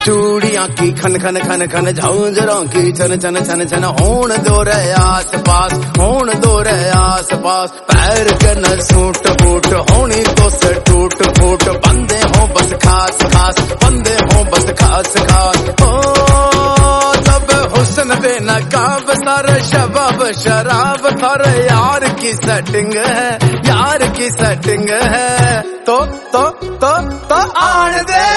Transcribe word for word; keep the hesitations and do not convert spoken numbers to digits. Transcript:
चूड़ियां की खन खन खन खन झांझरों की छन छन छन छन होन दो रे आस पास, होन दो रे आस पास। पैर के न सूट बूट होनी तो से टूट फूट, बंदे हो बस खास खास, बंदे हो बस खास खास। ओ सब हुस्न बेनकाब सर शबाब शराब थर, यार की सेटिंग है, यार की सेटिंग है। तो तो तो तो आन दे